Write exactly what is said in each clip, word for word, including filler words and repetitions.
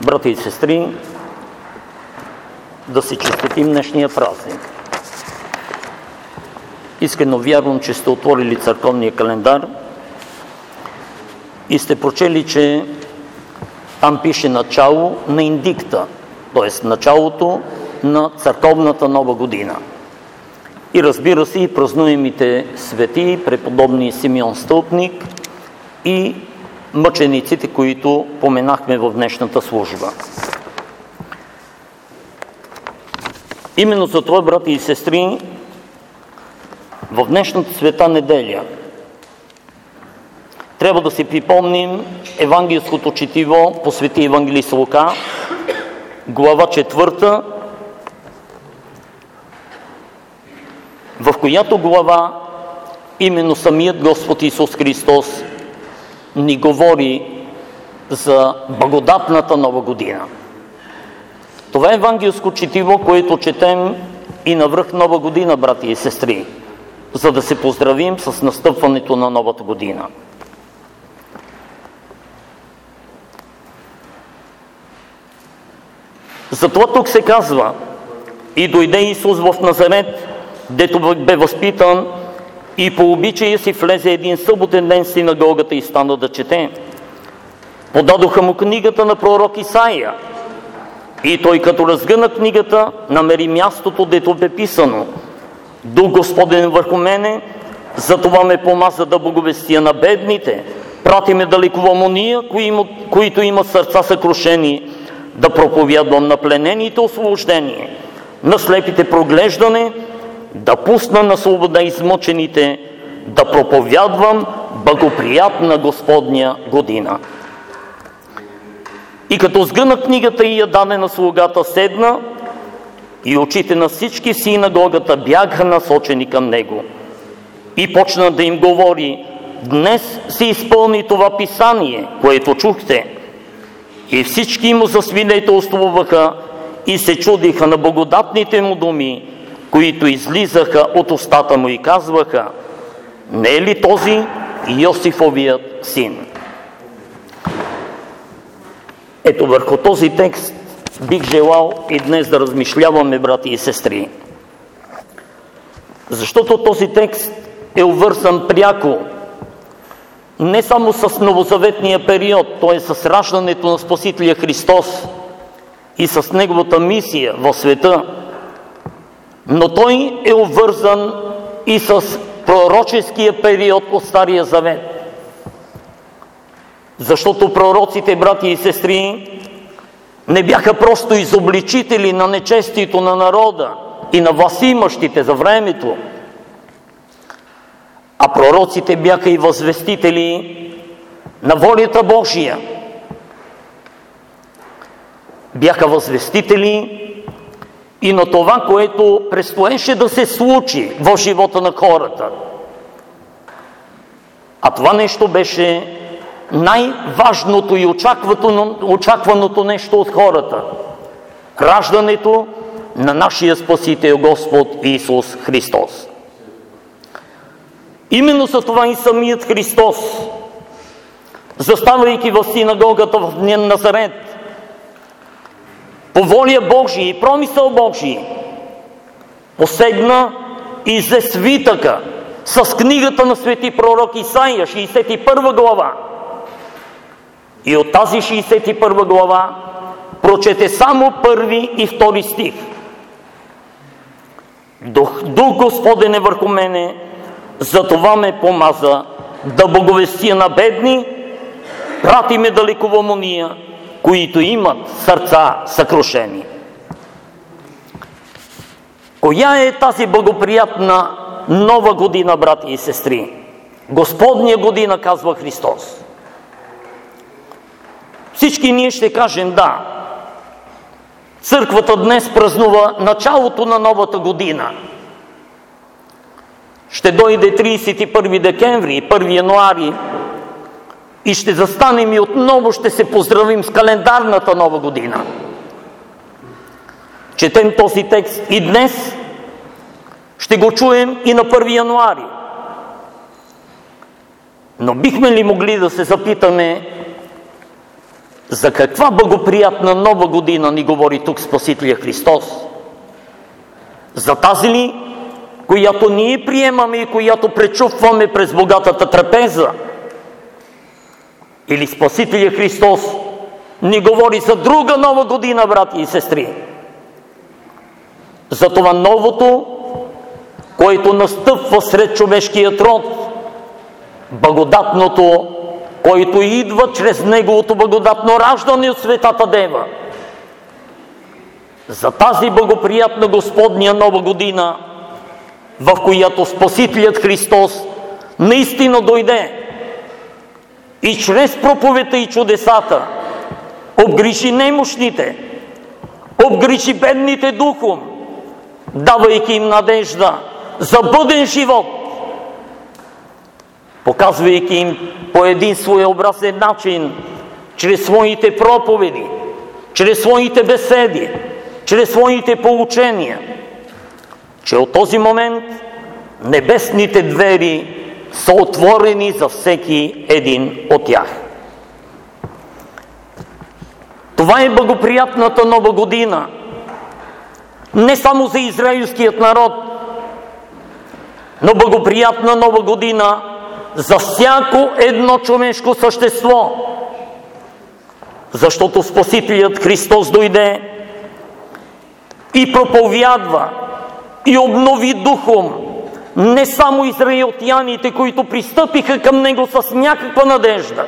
Брати и сестри, да си честитим днешния празник. Искрено вярвам, че сте отворили църковния календар и сте прочели, че там пише начало на индикта, т.е. началото на църковната нова година. И разбира се, и празнуемите свети, преподобни Симеон Стълпник и мъчениците, които поменахме в днешната служба. Именно за това, брати и сестри, в днешната света неделя трябва да си припомним евангелското четиво по свети евангелист Лука, глава четвърта, в която глава именно самият Господ Исус Христос ни говори за благодатната нова година. Това е евангелско четиво, което четем и навръх нова година, брати и сестри, за да се поздравим с настъпването на новата година. Затова тук се казва: и дойде Исус в Назарет, дето бе възпитан, и по обичая си влезе един съботен ден в синагогата и стана да чете. Подадоха му книгата на пророк Исаия, и той, като разгъна книгата, намери мястото, дето бе писано: Дух Господен върху мене, затова ме помаза да благовестия на бедните, прати ме да лекувам ония, които имат сърца съкрушени, да проповядвам на пленените освобождение, на слепите проглеждане, да пусна на свобода измъчените, да проповядвам благоприятна Господня година. И като сгъна книгата и я даде на слугата, седна, и очите на всички в синагогата бяха насочени към него. И почна да им говори: днес се изпълни това писание, което чухте. И всички му засвидетелствуваха и се чудиха на благодатните му думи, които излизаха от устата му, и казваха: не е ли този Йосифовият син? Ето, върху този текст бих желал и днес да размишляваме, брати и сестри. Защото този текст е обвързан пряко не само с новозаветния период, т.е. с раждането на Спасителя Христос и с неговата мисия в света, но той е обвързан и с пророческия период от Стария Завет. Защото пророците, брати и сестри, не бяха просто изобличители на нечестието на народа и на властимащите за времето, а пророците бяха и възвестители на волята Божия. Бяха възвестители и на това, което предстоеше да се случи в живота на хората. А това нещо беше най-важното и очакваното нещо от хората – раждането на нашия Спасител Господ Исус Христос. Именно за това и самият Христос, заставайки в синагогата в Назарет, по воля Божия и промисъл Божий, посегна и взе свитъка с книгата на свети пророк Исаия, шейсет и първа глава. И от тази шейсет и първа глава прочете само първи и втори стих. Дух, Дух Господен е върху мене, затова ме помаза да благовестия на бедни, прати ме да лекувам ония, които имат сърца съкрушени. Коя е тази благоприятна нова година, брати и сестри? Господня година, казва Христос. Всички ние ще кажем: да, църквата днес празнува началото на новата година. Ще дойде тридесет и първи декември и първи януари и ще застанем и отново ще се поздравим с календарната нова година. Четем този текст и днес, ще го чуем и на първи януари. Но бихме ли могли да се запитаме За каква благоприятна нова година ни говори тук Спасителя Христос? За тази ли, която ние приемаме и която пречупваме през богатата трапеза? Или Спасителя Христос ни говори за друга нова година, брати и сестри? За това новото, което настъпва сред човешкият род, благодатното, който идва чрез неговото благодатно раждане от Светата Дева. За тази благоприятна Господня нова година, в която Спасителят Христос наистина дойде и чрез проповедта и чудесата обгрижи немощните, обгрижи бедните духом, давайки им надежда за бъден живот, показвайки им по един своеобразен начин, чрез своите проповеди, чрез своите беседи, чрез своите поучения, че от този момент небесните двери са отворени за всеки един от тях. Това е благоприятната нова година, не само за израилският народ, но благоприятна нова година за всяко едно човешко същество. Защото Спасителят Христос дойде и проповядва и обнови духом не само израелтяните, които пристъпиха към Него с някаква надежда,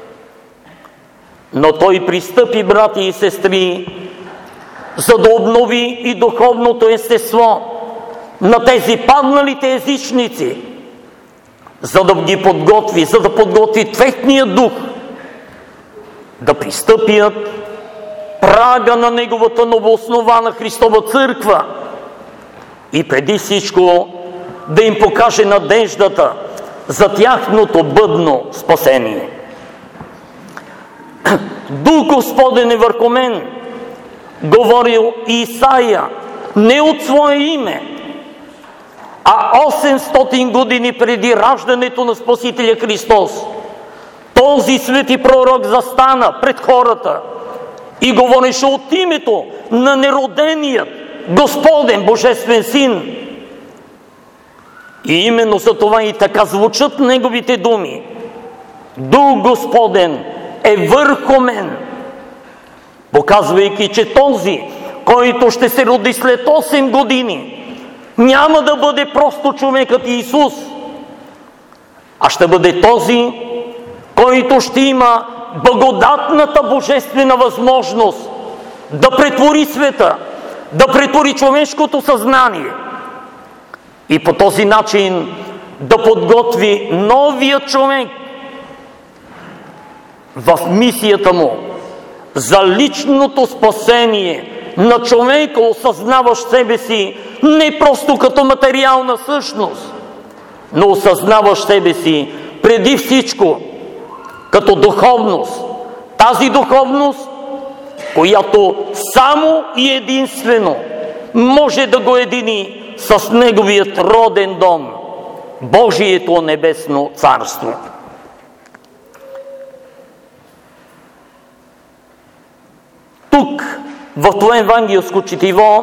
но Той пристъпи, брати и сестри, за да обнови и духовното естество на тези падналите езичници, за да ги подготви, за да подготви техния дух да пристъпят прага на Неговата новооснована Христова църква и преди всичко да им покаже надеждата за тяхното бъдно спасение. Дух Господен е върху мен, говорил Исаия, не от свое име, а осемстотин години преди раждането на Спасителя Христос. Този свети пророк застана пред хората и говореше от името на нероденият Господен Божествен Син. И именно за това и така звучат неговите думи. Дух Господен е върху мен, показвайки, че този, който ще се роди след осем години, няма да бъде просто човекът Исус, а ще бъде този, който ще има благодатната божествена възможност да претвори света, да претвори човешкото съзнание и по този начин да подготви новия човек в мисията му за личното спасение на човека, осъзнаващ себе си не просто като материална същност, но осъзнаващ себе си преди всичко като духовност. Тази духовност, която само и единствено може да го едини с неговият роден дом, Божието небесно царство. Тук, в това евангелско четиво,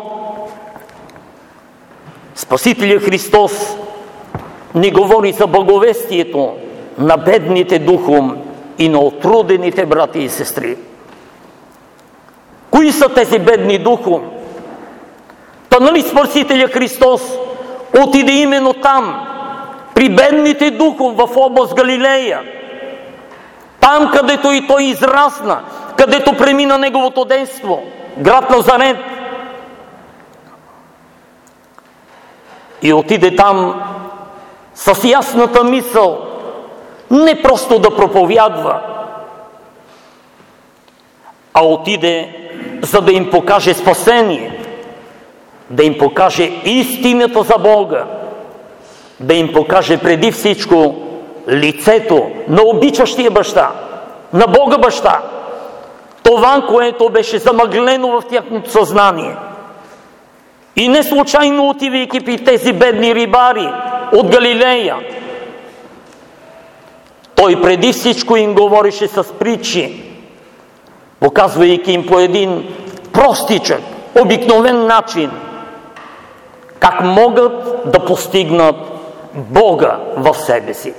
Спасителя Христос ни говори за благовестието на бедните духом и на отрудените брати и сестри. Кои са тези бедни духом? Та нали Спасителя Христос отиде именно там, при бедните духом в област Галилея, там, където и Той израсна, където премина Неговото детство, град Назарет. И отиде там с ясната мисъл, не просто да проповядва, а отиде за да им покаже спасение, да им покаже истината за Бога, да им покаже преди всичко лицето на обичащия баща, на Бога баща. Това, което беше замъглено в тяхното съзнание. И не случайно отивайки при тези бедни рибари от Галилея, Той преди всичко им говореше с притчи. показвайки им по един простичък, обикновен начин, как могат да постигнат Бога в себе си.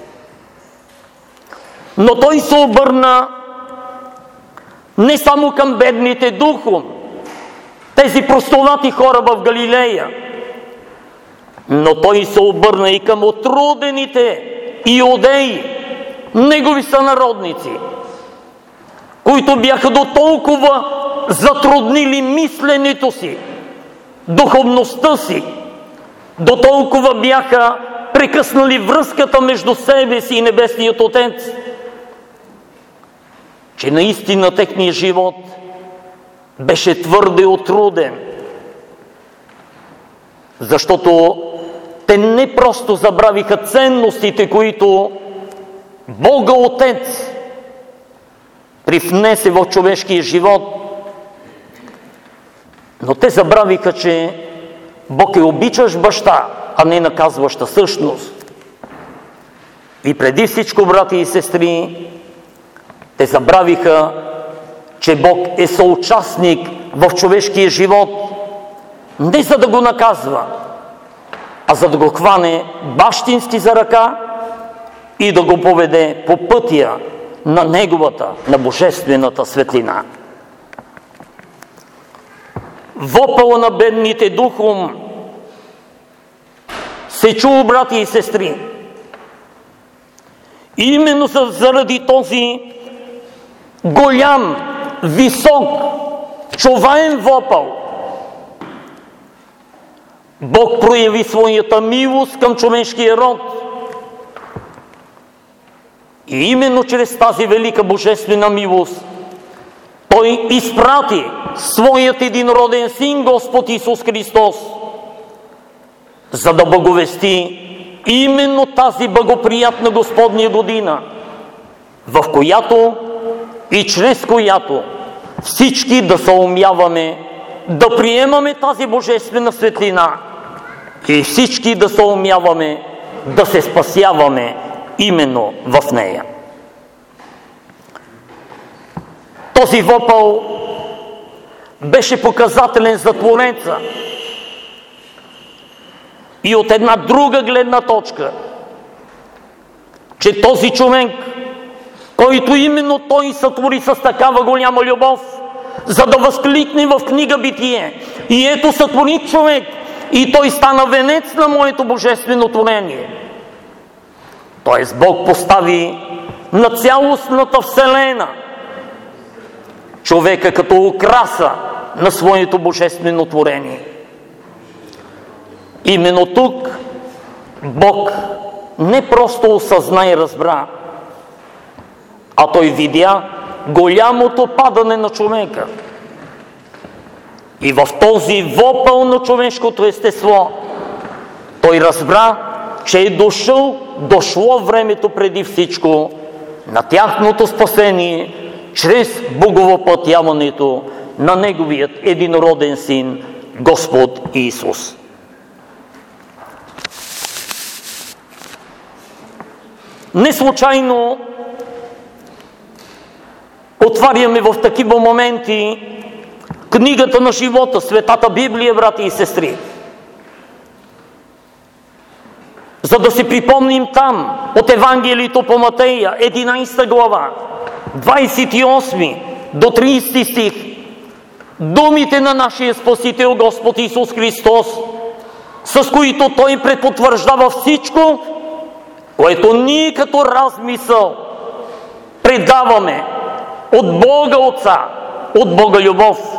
Но той се обърна не само към бедните духом, тези простовати хора в Галилея, но той се обърна и към отрудените иудеи, негови сънародници, които бяха до толкова затруднили мисленето си, духовността си, до толкова бяха прекъснали връзката между себе си и Небесният Отец, че наистина техният живот беше твърде отруден, защото те не просто забравиха ценностите, които Бога Отец привнесе в човешкия живот, но те забравиха, че Бог е обичащ баща, а не наказваща същност. И преди всичко, брати и сестри, те забравиха, че Бог е съучастник в човешкия живот, не за да го наказва, а за да го хване бащински за ръка и да го поведе по пътя на неговата, на божествената светлина. Вопъла на бедните духом се чу, брати и сестри. И именно заради този голям, висок, чуваем вопъл, Бог прояви своята милост към човешкия род. И именно чрез тази велика божествена милост Той изпрати своят единороден Син, Господ Исус Христос, за да благовести именно тази благоприятна Господня година, в която и чрез която всички да съумяваме да приемаме тази божествена светлина и всички да съумяваме да се спасяваме именно в нея. Този вопъл беше показателен за Твореца и от една друга гледна точка, че този човек, който именно той сътвори с такава голяма любов, за да възкликне в книга Битие: и ето сътворих човек, и той стана венец на моето божествено творение. Тоест Бог постави на цялостната вселена човека като украса на своето божествено творение. Именно тук Бог не просто осъзна и разбра, а той видя голямото падане на човека. И в този вопъл на човешкото естество той разбра, че е дошъл, дошло времето преди всичко на тяхното спасение чрез боговъплътяването на Неговият единороден Син, Господ Исус. Не случайно отваряме в такива моменти книгата на живота, Светата Библия, брати и сестри, за да си припомним там от Евангелието по Матея, единадесета глава, двадесет и осми до тридесети стих, думите на нашия Спасител Господ Исус Христос, с които Той препотвърждава всичко, което ние като размисъл предаваме от Бога Отца, от Бога любов.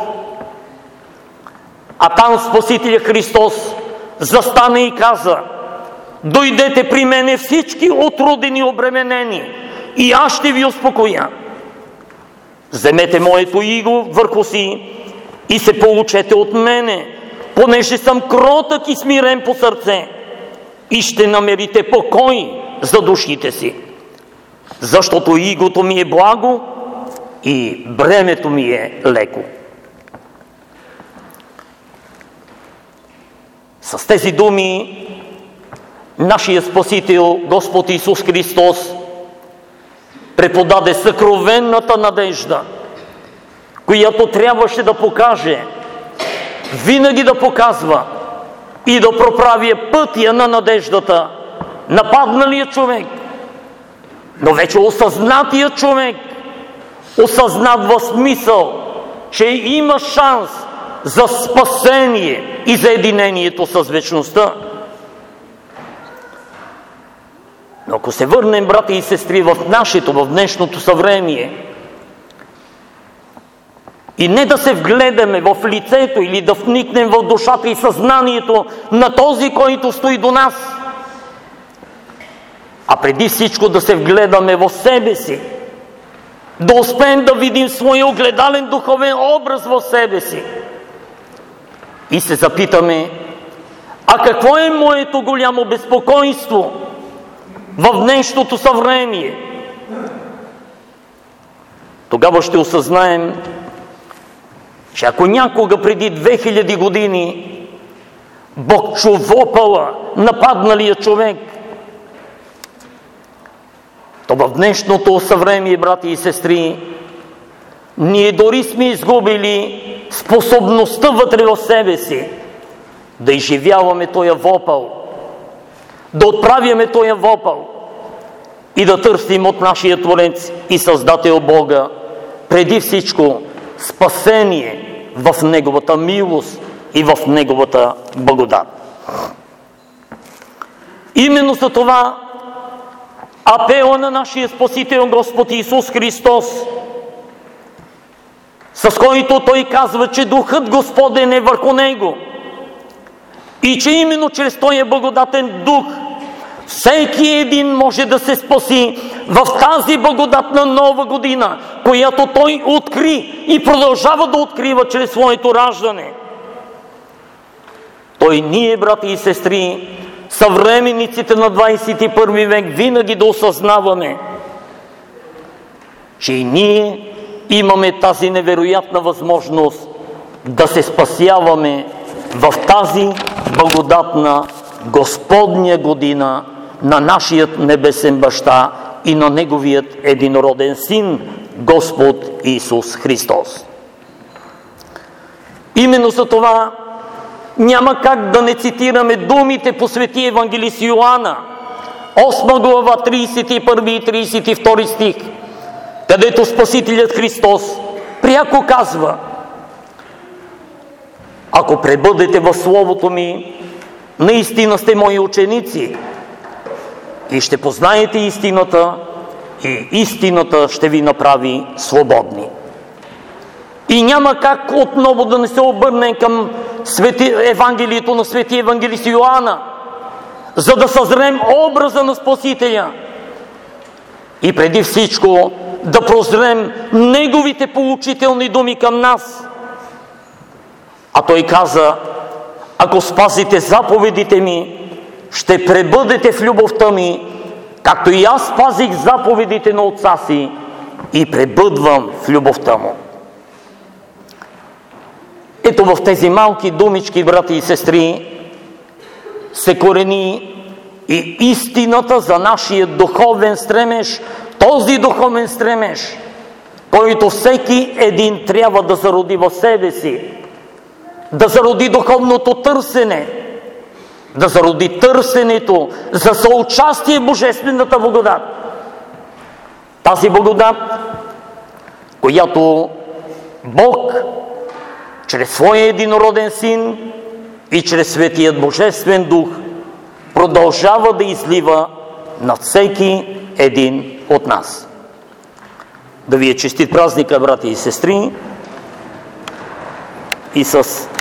А там Спасителя Христос застана и каза: дойдете при мене всички отрудени и обременени, и аз ще ви успокоя. Вземете моето иго върху си и се поучете от мене, понеже съм кротък и смирен по сърце, и ще намерите покой за душите си. Защото игото ми е благо и бремето ми е леко. С тези думи нашия Спасител Господ Исус Христос преподаде съкровенната надежда, която трябваше да покаже, винаги да показва и да проправя пътя на надеждата на падналия човек, но вече осъзнатия човек, осъзнат в смисъл, че има шанс за спасение и за единението с вечността. Но ако се върнем, брати и сестри, в нашето, в днешното съвремие, и не да се вгледаме в лицето или да вникнем в душата и съзнанието на този, който стои до нас, а преди всичко да се вгледаме в себе си, да успеем да видим своя огледален духовен образ в себе си и се запитаме: а какво е моето голямо безпокойство в днешното съвремие? Тогава ще осъзнаем, че ако някога преди две хиляди години Бог чу вопъла нападналия човек, то в днешното съвремие, брати и сестри, ние дори сме изгубили способността вътре в себе си да изживяваме тоя вопъл, да отправяме тоя вопъл и да търсим от нашия Творец и Създател Бога преди всичко спасение в Неговата милост и в Неговата благодат. Именно за това апела на нашия Спасител Господ Исус Христос, с който Той казва, че Духът Господен е върху Него и че именно чрез този благодатен Дух всеки един може да се спаси в тази благодатна нова година, която Той откри и продължава да открива чрез своето раждане. Той ние, брати и сестри, съвременниците на двадесет и първи век, винаги да осъзнаваме, че и ние имаме тази невероятна възможност да се спасяваме в тази благодатна Господня година на нашият небесен баща и на Неговият единороден Син, Господ Исус Христос. Именно за това няма как да не цитираме думите по свети евангелист Йоанна, осма глава, тридесет и първи и тридесет и втори стих, където Спасителят Христос пряко казва: ако пребъдете в Словото ми, наистина сте мои ученици и ще познаете истината, и истината ще ви направи свободни. И няма как отново да не се обърнем към свети, Евангелието на свети евангелист Йоанна, за да съзрем образа на Спасителя и преди всичко да прозрем Неговите поучителни думи към нас. А Той каза: ако спазите заповедите ми, ще пребъдете в любовта ми, както и аз спазих заповедите на Отца си и пребъдвам в любовта му. Ето в тези малки думички, брати и сестри, се корени и истината за нашия духовен стремеж, този духовен стремеж, който всеки един трябва да зароди в себе си, да зароди духовното търсене, да зароди търсенето за съучастие в Божествената благодат. Тази благодат, която Бог чрез Своя единороден Син и чрез Светият Божествен Дух продължава да излива на всеки един от нас. Да ви е честит празника, брати и сестри, и с